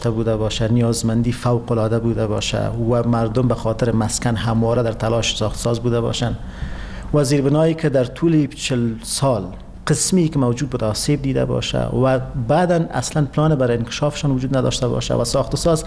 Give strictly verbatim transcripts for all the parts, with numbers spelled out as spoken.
بوده باشه، نیازمندی فوق العاده بوده باشه و مردم به خاطر مسکن همواره در تلاش ساختساز بوده باشند و زیربنایی که در طول چهل سال قسمی که موجود بود آسیب دیده باشه و بعداً اصلا پلان برای انکشافشان وجود نداشته باشه و ساختساز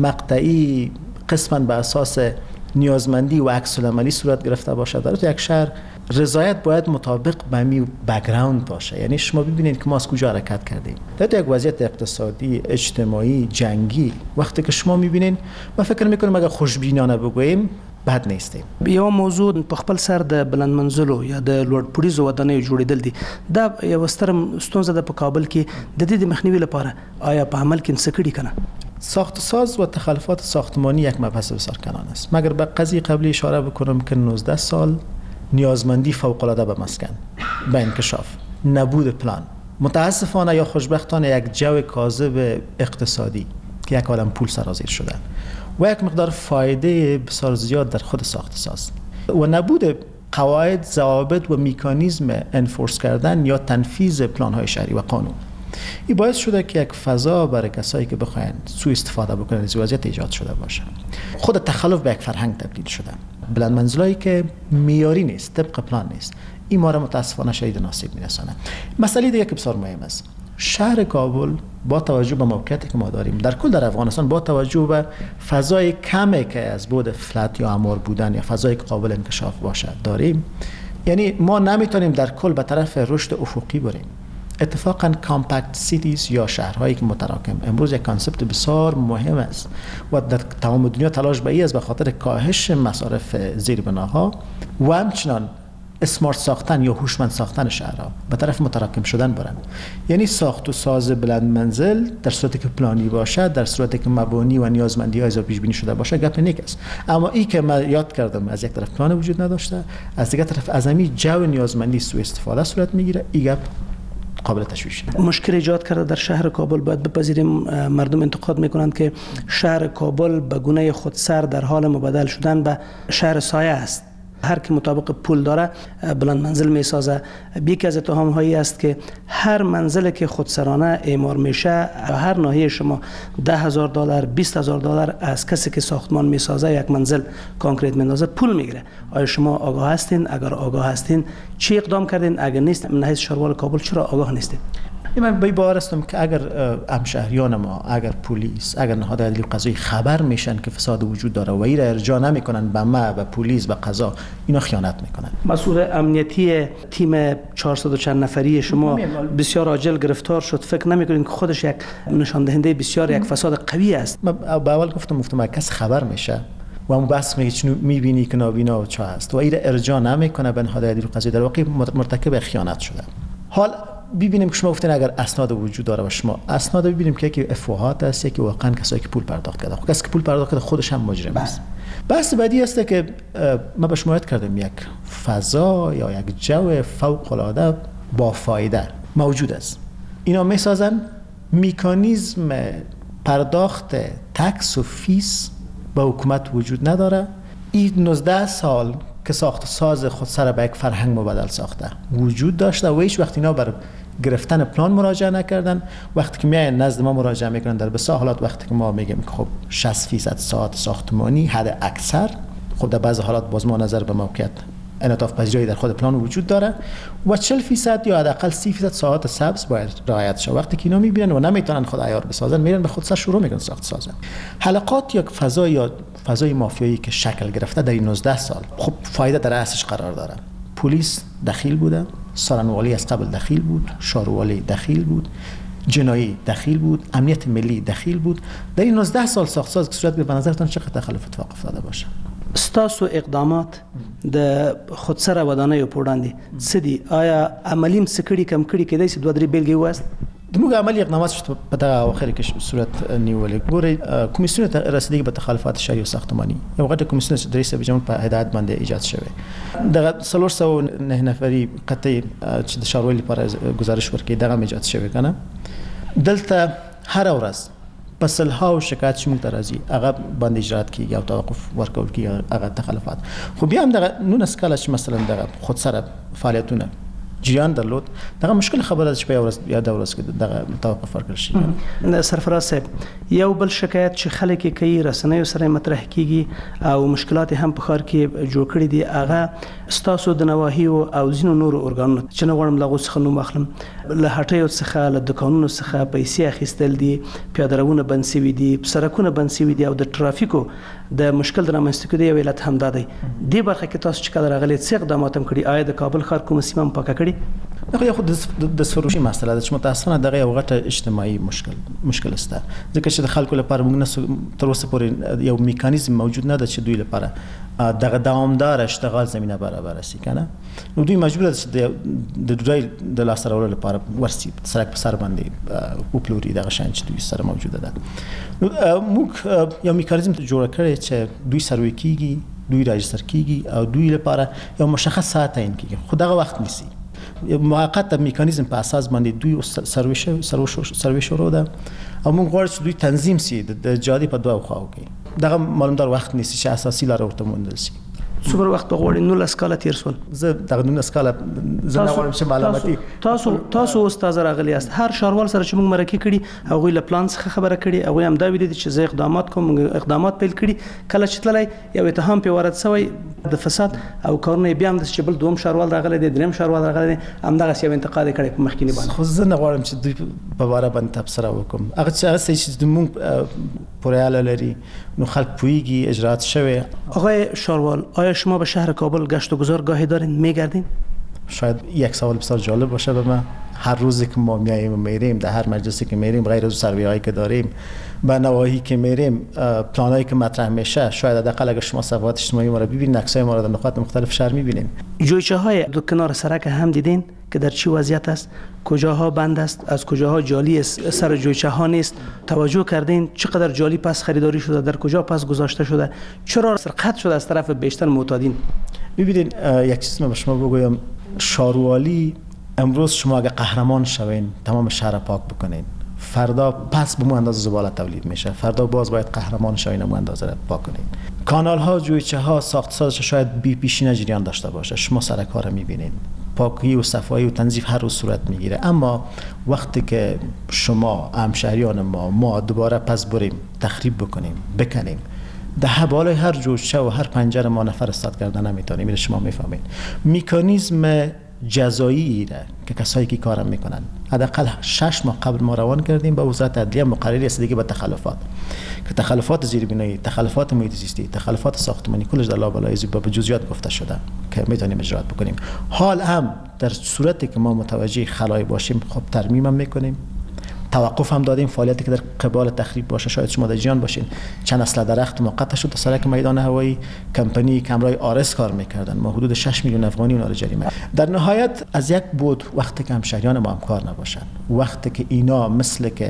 مقطعی قسماً به اساس نیازمندی و عکس العملی صورت گرفته باشه. در یک شهر رضایت باید مطابق به می بک‌گراند باشه. یعنی شما ببینید که ما از کجا حرکت کردیم. در یک وضعیت اقتصادی، اجتماعی، جنگی وقتی که شما میبینید، ما فکر میکنم اگر خوشبینانه بگوییم بد نیستیم. یو موضوع په خپل سر د بلند منزلو یا د لوړ پوړیزو ودانیو جوړېدل دي. دا یو ستر ستونزه ده په کابل کې. د دې د مخنیوي لپاره آیا په عمل کې څه کړي کنه؟ ساختساز و تخلفات ساختمانی یک مبحث بسیار کنان است. مگر به قضیه قبلی اشاره بکنم که نوزده سال نیازمندی فوق العاده به مسکن، به انکشاف، نبود پلان، متاسفانه یا خوشبختانه یک جو کاذب اقتصادی که یک عالم پول سرازیر شده و یک مقدار فایده بسیار زیاد در خود ساختساز و نبود قواعد، ضوابط و مکانیزم انفورس کردن یا تنفیذ پلان های شهری و قانون، این باعث شده که یک فضا برای کسایی که بخواین سوء استفاده بکنن از وضعیت ایجاد شده باشه. خود تخلف به یک فرهنگ تبدیل شده. بلند منزلایی که معیاری نیست، طبق پلان نیست، این ما را متاسفانه شدید ناصیب میرسانه. مسئله دیگه که بسیار مهم است، شهر کابل با توجه به موقعیتی که ما داریم در کل در افغانستان، با توجه به فضای کمی که از بود فلت یا عمار بودن یا فضای که قابل انکشاف باشه داریم، یعنی ما نمیتونیم در کل به طرف رشد افقی بریم. اتفاقا کامپکت سیتیز یا شهرهایی که متراکم امروز یک کانسپت بسیار مهم است و در تمام دنیا تلاش به این است به خاطر کاهش مصارف زیربناها و همچنان اسمارت ساختن یا هوشمند ساختن شهرها به طرف متراکم شدن برند. یعنی ساخت و ساز بلند منزل در صورتی که پلانی باشه، در صورتی که مبانی و نیازمندی ها پیش بینی شده باشه، گپ نیک است. اما این که من یاد کردم از یک طرف پلان وجود نداشته، از دیگر طرف از همین جو نیازمندی سوء استفاده صورت میگیره، این گپ قابل تشویش. مشکل ایجاد کرده در شهر کابل. باید بپذیریم مردم انتقاد میکنند که شهر کابل به گونه خودسر در حال مبادله شدن به شهر سایه است. هر کی مطابق پول داره بلند منزل میسازه. یکی از اتهام هایی است که هر منزل که خودسرانه اعمار میشه هر ناحیه شما ده هزار دلار بیست هزار دلار از کسی که ساختمان میسازه یک منزل کانکریت میندازه پول میگیره. آیا شما آگاه هستین؟ اگر آگاه هستین چی اقدام کردین؟ اگر نیست من حیث شهروال کابل چرا آگاه نیستین؟ من به باور هستم که اگر همشهریان ما، اگر پلیس، اگر نهادهای عدلی و قضایی خبر میشن که فساد وجود داره و این را ارجاع نمیکنن به ما، به پلیس، به قضا، اینا خیانت میکنن. مسئول امنیتی تیم چهارصد و چند نفری شما بسیار عاجل گرفتار شد. فکر نمیکنین که خودش یک نشان دهنده بسیار یک فساد قوی است؟ من به اول گفتم گفتم کس خبر میشه و اون بس میگه چون میبینی که نابینا و چه هست و این را ارجاع نمیکنه به نهادهای عدلی و قضایی، در واقع مرتکب خیانت شده. حال ببینیم که شما گفتین اگر اسناد وجود داره و شما اسناد ببینیم که یکی افواهات است، یکی واقعا کسایی که پول پرداخت کرده. خب کسی که پول پرداخت کرده خودش هم مجرم است. بحث بعدی است که ما به شما یاد کردم یک فضا یا یک جو فوق العاده با فایده موجود است. اینا میسازن مکانیزم پرداخت تکس و فیس به حکومت وجود نداره. این نوزده سال که ساخت ساز خود سر به یک فرهنگ مبادل ساخته وجود داشته و هیچ وقت اینا بر گرفتن پلان مراجعه نکردن. وقتی که میاین نزد ما مراجعه میکنن در بسیار حالات، وقتی که ما میگیم که خب شصت درصد ساعت ساختمانی حد اکثر، خب در بعض حالات باز ما نظر به موقعیت انعطاف پذیری در خود پلان وجود داره و چهل درصد یا حداقل سی درصد ساعت سبز باید رعایت شه. وقتی که اینا میبینن و نمیتونن خود عیار بسازن، میرن به خود سر شروع میکنن ساخت سازن. حلقات یا فضا یا فضای مافیایی که شکل گرفته در این نوزده سال، خب فایده در اصلش قرار داره. پلیس دخیل بوده، سارنوالی از قبل دخیل بود، شاروالی دخیل بود، جنایی دخیل بود، امنیت ملی دخیل بود. در این نوزده سال ساخت ساز که صورت به نظرتان چقدر تخلف اتفاق افتاده باشه؟ ستاسو اقدامات د خودسره ودانیو په وړاندې څه دي؟ آیا عملي م څه کړي کم کړي کېدای شي دوه درې بېلګې ووایاست؟ زموږ عملي اقدامات په دغه اواخر کې صورت نیولې. ګورئ، کمیسیون رسیدگی به تخلفات شهری و ساختمانی یو غټه کمیسیون چې درې سوه جمع په هدایت باندې ایجاد شوی. دغه څلور سوه نه نفري قطعي چې د ښاروالۍ لپاره ګزارش ورکړي دغه ایجاد شوی کنه. دلته هر ورځ په سلهاو شکایت چې موږ ته راځي هغه باندې اجرات کیږي او توقف ورکول کیږي هغه تخلفات. خو بیا هم دغه نولس کاله چې مثلا دغه خودسره فعالیتونه جریان درلود. دغه مشکل خبره ده چې په یو ورځ یا د ورځ کې دغه توقف ورکړل شي. سرفراز صاحب، یو بل شکایت چې خلک یې کوي رسنیو سره مطرح کیږي او مشکلات هم په ښار کې جوړ کړي دي، هغه ستاسو د نواحیو او ځینو نورو ارګانونو چې نه غواړم له هغو څخه نوم اخلم، له هټیو څخه له دوکانونو څخه پیسې اخیستل دي، پیاده روونه بند سوي دي، سړکونه بند سوي دي او د ټرافیکو د مشکل د رامنځته کېدو یو علت همدا دی. دې برخه کې تاسو چې کله راغلي څه اقدامات هم کړي؟ آیا د کابل ښار کومه سیمه هم پاکه کړې؟ دغه یو خو د سروشي مسله ده چې متاسفانه دغه یو غټه اجتماعي مشکل مشکل است، ځکه چې د خلکو لپاره موږ تر اوسه پورې یو میکانیزم موجود نه ده چې دوی لپاره دغه دوامدار اشتغال زمینه برابر شي کنه. نو دوی مجبور دي چې د دوی د لاس راوړلو لپاره ورسي سرک په سر باندې او پلوري دغه شان چې دوی سره موجوده ده. نو موږ یو میکانیزم جوړ کړی چې دوی سروي کیږي، دوی راجستر کیږي او دوی لپاره یو مشخص ساعت تعیین کیږي، خو دغه وخت نیسي. یو موقت میکانیزم په اساس باندې دوی سروي سروي شروع ده او موږ غواړو چې دوی تنظیم سي د جادي په دوه خواو کې. دغه معلومدار وخت نیسي چې اساسي لار ورته موندل سي. څومره وخت به غواړئ؟ نولس کاله تیر سول. زه دغه نولس کاله زه نه غواړم چې معلوماتي تاسو تاسو استاد راغلی یاست، هر ښاروال سره چې موږ مرکه کړي هغوی له پلان څخه خبره کړي، هغوی هم دا ویلي دي چې زه اقدامات کوم، اقدامات پیل کړي. کله چې تللی یو اتهام پې وارد سوی د فساد او کارونه بیا هم داسې چې بل دوم ښاروال راغلی دی، دریم ښاروال راغلی دی، همدغسې یو انتقاد یې کړی په مخکیني باندې. خو زه نه غواړم چې دوی په باره باندې تبصره وکړم. هغه څه هغه چې موږ پورې اړه لري نو خلک پوهیږي اجرات شوی. آقای ښاروال، آیا شما به شهر کابل گشت و گذار گاهی دارین میگردین؟ شاید یک سوال بسیار جالب باشه به من. هر روزی که ما میاییم و میریم، در هر مجلسی که میریم، غیر از سروی هایی که داریم، به نواحی که میریم، پلان هایی که مطرح میشه، شاید حداقل اگر شما صفحات اجتماعی ما رو ببینید، عکسای ما رو در نقاط مختلف شهر میبینیم. جویچه های دو کنار سرک هم دیدین که در چی وضعیت است؟ کجاها بند است، از کجاها جالی است، سر جویچه ها نیست؟ توجه کردین چقدر جالی پس خریداری شده، در کجا پس گذاشته شده، چرا سرقت شده از طرف بیشتر معتادین؟ ببینید یک چیز من به شما بگویم، شاروالی امروز شما اگه قهرمان شوین تمام شهر پاک بکنین، فردا پس به مو اندازه زباله تولید میشه، فردا باز باید قهرمان شوین مو اندازه پاک کنین. کانال ها، جویچه ها، ساخت سازش شاید بی پیشینه جریان داشته باشه، شما سرک ها رو میبینید، پاکی و صفایی و تنظیف هر روز صورت میگیره. اما وقتی که شما همشهریان ما ما دوباره پس بریم تخریب بکنیم، بکنیم، ده بالای هر جوجه و هر پنجره ما نفر استاد کردن نمیتونیم. این شما میفهمید. میکانیزم جزایی را که کسایی که کارم میکنن حداقل شش ماه قبل ما روان کردیم به وزارت عدلیه مقرری رسیدگی به تخلفات، که تخلفات زیربنایی، تخلفات محیط زیستی، تخلفات ساختمانی کلش در لابلای زیبا به جزئیات گفته شده که میتونیم اجرات بکنیم. حال هم در صورتی که ما متوجه خلای باشیم خب ترمیم هم میکنیم، توقف هم دادیم فعالیتی که در قبال تخریب باشه. شاید شما در جریان باشین چند اصل درخت موقت شد تا سرک میدان هوایی کمپانی کمرای آرس کار میکردن، ما حدود شش میلیون افغانی اونا رو جریمه. در نهایت از یک بود وقتی که همشهریان ما هم کار نباشن، وقتی که اینا مثل که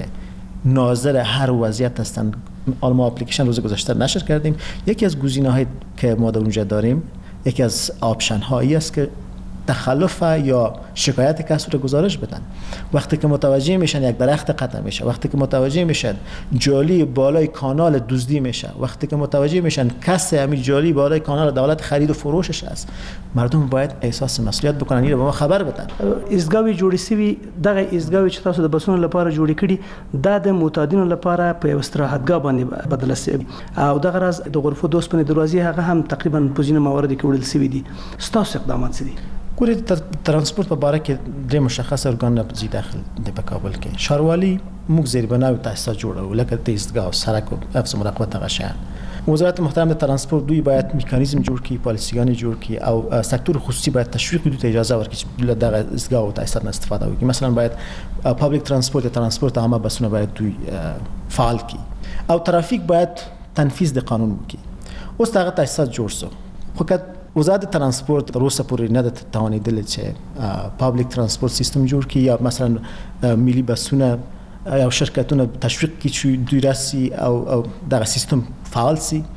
ناظر هر وضعیت هستن، ما اپلیکیشن روز گذشته نشر کردیم. یکی از گزینه‌های که ما در اونجا داریم، یکی از آپشن هایی است که تخلف یا شکایت کسی رو گزارش بدن. وقتی که متوجه میشن یک درخت قطع میشه، وقتی که متوجه میشن جالی بالای کانال دزدی میشه، وقتی که متوجه میشن کسی همین جالی بالای کانال دولت خرید و فروشش است، مردم باید احساس مسئولیت بکنن، اینو به ما خبر بدن. ایستگاوی جوړی سوي، دغه ایستگاوی چې تاسو د بسونو لپاره جوړی کړي دا د معتادینو لپاره په یو استراحتګاه باندې بدل شوی او دغه راز د غرفو د اوسپنې دروازې هغه هم تقریبا په ځینو مواردو کې وړل شوي دي. ستاسو اقدامات څه دي؟ ګورې ترانسپورت په باره کې درې مشخص ارګان زی داخل دی په کابل کې. ښاروالي موږ زیربنا او تاسیسات جوړو لکه د ایستگاه او سرک او حفظ مراقبت هغه شیان. وزارت محترم د ترانسپورت دوی باید میکانیزم جوړ کړي، پالیسیګانې جوړ کړي او سکتور خصوصي باید تشویق کړي ته اجازه ورکړي چې دغه ایستگاه او تاسیسات نه استفاده وکړي. مثلا باید پابلیک ترانسپورت یا ترانسپورت عامه بسونه باید دوی فعال کړي او ترافیک باید تنفیذ د قانون وکړي. اوس دغه تاسیسات جوړ سو، خو که وزارت ترانسپورت تر اوسه پورې نه ده توانېدلې چې پابلیک ترانسپورت سیستم جوړ کړي یا مثلا ملي بسونه یا شرکتونه تشویق کړي چې دوی راسي او او دغه سیستم فعال سي،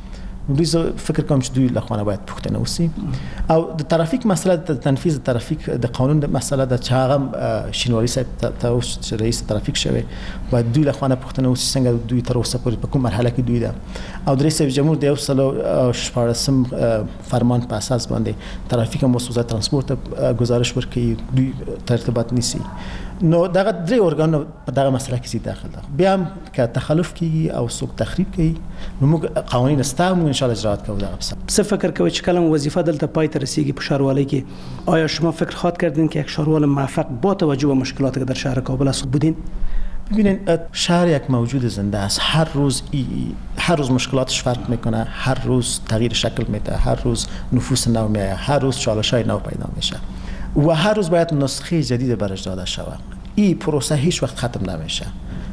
دوی فکر کوم چې دوی لخوانه باید پوښتنه وسی او د ترافیک مسله د تنفیذ ترافیک د قانون د مسله د چاغم شینواری صاحب ته چې رئیس ترافیک شوی باید دوی لخوانه پوښتنه وسی څنګه دوی تر اوسه پورې په کوم مرحله کې دوی ده او د رئیس جمهور د یو سلو شپاړسم فرمان په اساس باندې ترافیک مو وزارت ترانسپورت گزارش ورکړي دوی ترتیبات نیسي نو دغه درې ارګان په دغه مسله کې زی داخل ده بیا هم که تخلف کیږي او څوک تخریب کوي نو موږ قوانین استعمال ان شاء الله اجرات کوو دغه بس څه فکر کوي چې کلم وظیفه دلته پای ته رسیږي په شهروالۍ کې آیا شما فکر خواهد کردین که یک شهروال موفق با توجه به مشکلاتی که در شهر کابل است بودین؟ ببینید شهر یک موجود زنده است هر روز ای هر روز مشکلاتش فرق میکنه هر روز تغییر شکل میده هر روز نفوس نو میاد هر روز چالش‌های نو پیدا میشه و هر روز باید نسخه جدید برش داده شود این پروسه هیچ وقت ختم نمیشه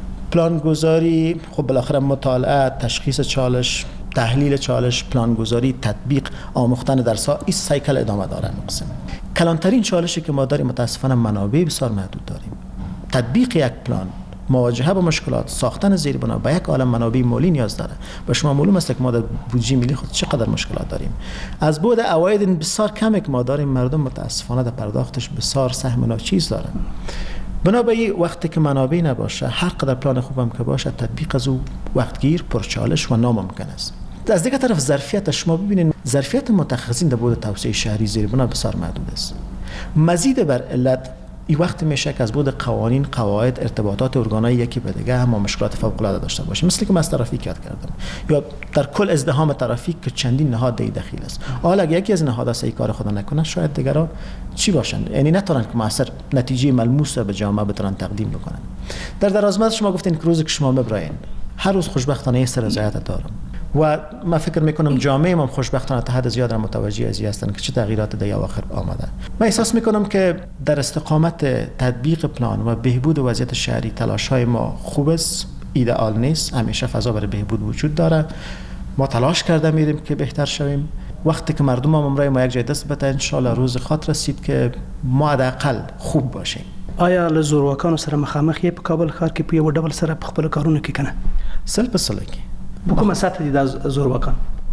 پلانگذاری خب بالاخره مطالعه تشخیص چالش تحلیل چالش پلانگذاری تطبیق آموختن درس ها این سایکل ادامه داره نقصه کلانترین چالشی که ما داریم متاسفانه منابع بسیار محدود داریم تطبیق یک پلان مواجهه با مشکلات ساختن زیربنا با یک عالم منابع مالی نیاز داره و شما معلوم است که ما در بودجه ملی خود چقدر مشکلات داریم از بود عواید بسیار کمی که ما داریم مردم متاسفانه در پرداختش بسیار سهم ناچیز دارن بنابراین وقتی که منابع نباشه هر قدر پلان خوبم که باشه تطبیق از او وقتگیر پرچالش و ناممکن است از دیگه طرف ظرفیت شما ببینید ظرفیت متخصصین در بود توسعه شهری زیربنا بسیار محدود است مزید بر علت این وقت میشه که از بود قوانین قواعد ارتباطات ارگانهای یکی به دیگه هم مشکلات فوق العاده داشته باشه مثل که من از ترافیک یاد کردم یا در کل ازدحام ترافیک که چندین نهاد دی دخیل است حالا اگه یکی از نهادها صحیح کار خود نکنه شاید دیگران چی باشن یعنی نتونن که مؤثر نتیجه ملموس به جامعه بتونن تقدیم بکنن در درازمد شما گفتین که روزی که شما مبراین هر روز خوشبختانه سر رضایت دارم و من فکر میکنم جامعه ما خوشبختانه تا حد زیاد متوجه ازی هستند که چه تغییرات در اواخر آمده من احساس میکنم که در استقامت تطبیق پلان و بهبود وضعیت شهری تلاش های ما خوب است ایدئال نیست همیشه فضا برای بهبود وجود داره ما تلاش کرده میریم که بهتر شویم وقتی که مردم هم امرای ما یک جای دست بده ان شاء الله روز خاطر رسید که ما حداقل خوب باشیم آیا له زورواکانو سره مخامخ یې په کابل ښار کې په یو ډول سره په خپل کارونو کې کنه سل په سل کې په کومه سطح دي د زورواکان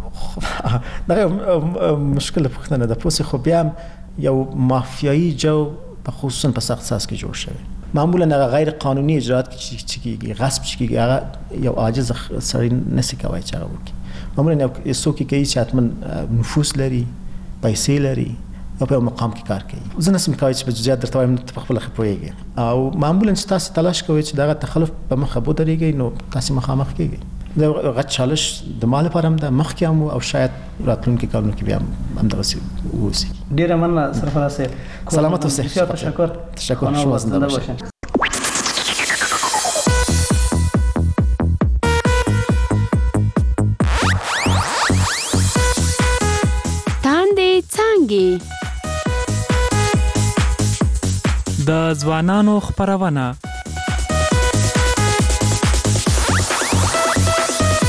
دا مشکل پوښتنه ده پوسې خو بیا یو مافیایی جو په خصوصا په سخت ساس کې جوړ شوی معمولا غیر قانوني اجرات کې چې کیږي غصب چې کیږي هغه یو عاجز سړی نسی کوي چې هغه وکړي معمولا یو څوک کوي چې حتما نفوس لري پیسې لري او په مقام کې کار کوي زه نسم کوي چې په جزئیات درته وایم ته خپل خپويږي او معمولا چې تاسو تلاش کوئ چې دا تخلف په مخه بو درېږي نو تاسو مخامخ کیږي دا غټ چالش د مال لپاره هم د مخ کې هم او شاید راتلونکي کارونو کې بیا هم درسي وسی ډیره مننه سرفراز صاحب سلامت اوسئ تشکر تشکر شما زنده باشید د ځوانانو خبرونه